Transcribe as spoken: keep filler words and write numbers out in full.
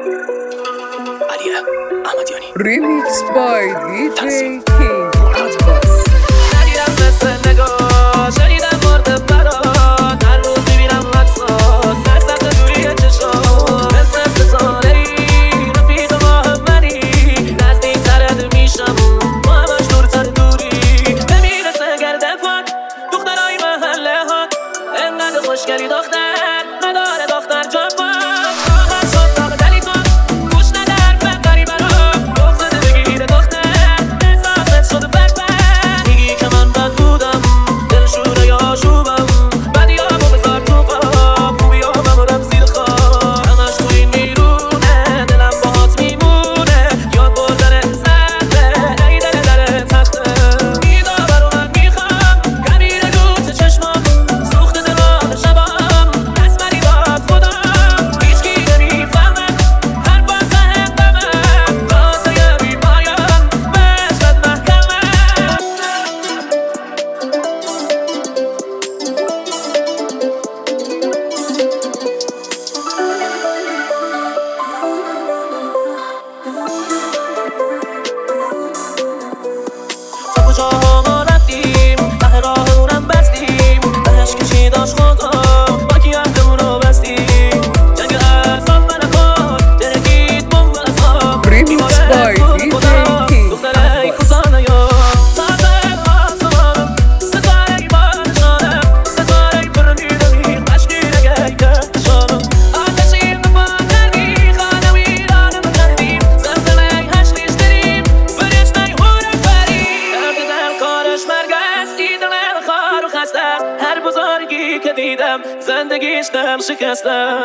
علیه احمدیانی Remix by دی جی تنظیم. King ندیدم مثل نگاه شنیدم مرد برات هر روز میبینم عکسات در سمت دوری چشات مثل ستاره ای رفیق ماه منی نزدیک ترد میشم ما همش دورتر دوری نمیرسه گرده پاک دخترای محله ها انقدر خوشگلی دختر نداره دختر جوان راحت شد داغ دلی تو گوش نده حرف غریبه رو بغضت بگیره دختر احساست شده فرفر میگی که من بد بودم دلشوره یا آشوبم بدیامو بذار تو خواب خوبیامو رم زیر خواب همش تو این میرونه دلم باهات میمونه یاد بردن سخته ای دل در تخته میدا برو من میخوام کمیره گوت چشمام سوخت دلان شبام اسمری باد خودم هیچکی نمیفهمه حرفا ته دمه رازه بی پایان بشت محکمه تا کجاها ما رفتیم ته راهمونم بستیم تهش کشی داشت خدا با کی عهدمونو بستیم جنگ اعصاب من خود درگید بمب اصحاب Remix by دی جی King دختره کوزانه یا سازه آسمانم ستاره بارشانم ستاره پر میدمی خشکی نگه کشانم آتشی بپا کردی خانه ویرانم کردیم زمزمه هشتیش داریم فرشته هورم فریم درد دل کارش مرگ است دیدم دل خار و خسته هر بزرگی که دیدم زندگیش دل شکسته